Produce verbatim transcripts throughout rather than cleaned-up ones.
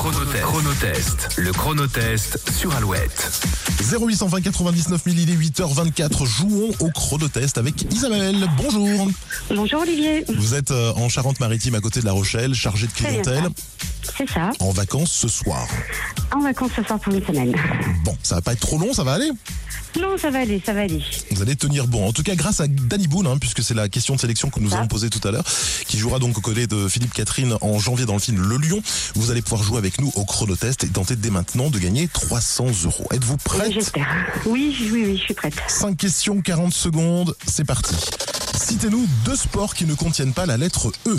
chronotest. Chronotest. Le chronotest sur Alouette. zéro huit cent vingt quatre-vingt-dix-neuf mille, il est huit heures vingt-quatre. Jouons au chronotest avec Isabelle. Bonjour. Bonjour Olivier. Vous êtes en Charente-Maritime à côté de La Rochelle, chargée de clientèle. C'est ça. En vacances ce soir. En vacances ce soir pour une semaine. Bon, ça va pas être trop long, ça va aller? Non, ça va aller, ça va aller. Vous allez tenir bon. En tout cas, grâce à Danny Boone, hein, puisque c'est la question de sélection que nous Ça. avons posée tout à l'heure, qui jouera donc aux côtés de Philippe Catherine en janvier dans le film Le Lion. Vous allez pouvoir jouer avec nous au chronotest et tenter dès maintenant de gagner trois cents euros. Êtes-vous prête? J'espère. Oui, oui, oui, je suis prête. cinq questions, quarante secondes. C'est parti. Citez-nous deux sports qui ne contiennent pas la lettre E.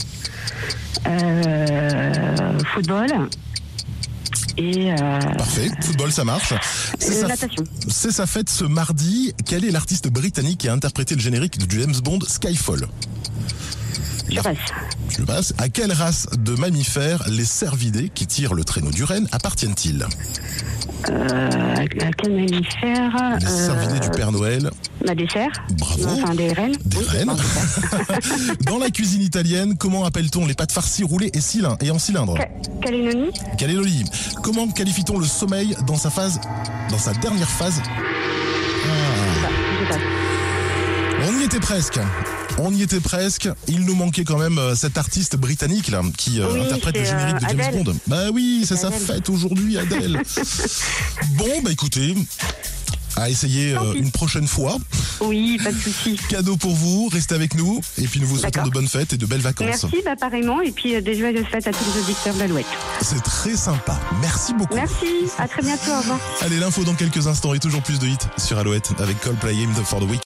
Euh, football. Et euh, Parfait, football ça marche. C'est euh, sa, natation. c'est sa fête ce mardi. Quel est l'artiste britannique qui a interprété le générique de James Bond Skyfall? Je passe. Je passe. À quelle race de mammifères les cervidés qui tirent le traîneau du renne appartiennent-ils? Euh, à quel mammifère? Les cervidés du Père Noël. Ma dessert. Bravo. Enfin, des rennes. Des Oui, rennes. c'est Dans la cuisine italienne, comment appelle-t-on les pâtes farcies roulées et, cylin- et en cylindre? Ca- Calédonie. Calédonie. Comment qualifie-t-on le sommeil dans sa phase, dans sa dernière phase? Ah, Je passe. on y était presque. On y était presque. Il nous manquait quand même euh, cet artiste britannique là qui euh, Oui, interprète le c'est, générique de euh, James Adele. Bond. Bah oui, c'est sa Adele. fête aujourd'hui, Adèle. Bon, bah écoutez, à essayer Tant euh, pis. une prochaine fois. Oui, pas de souci. Cadeau pour vous, restez avec nous et puis nous vous souhaitons D'accord. de bonnes fêtes et de belles vacances. Merci, bah, pareillement. Et puis, euh, des joyeuses fêtes à tous les auditeurs de l'Alouette. C'est très sympa. Merci beaucoup. Merci. À très bientôt. Au revoir. Allez, l'info dans quelques instants et toujours plus de hits sur Alouette avec Coldplay Aim for the Week.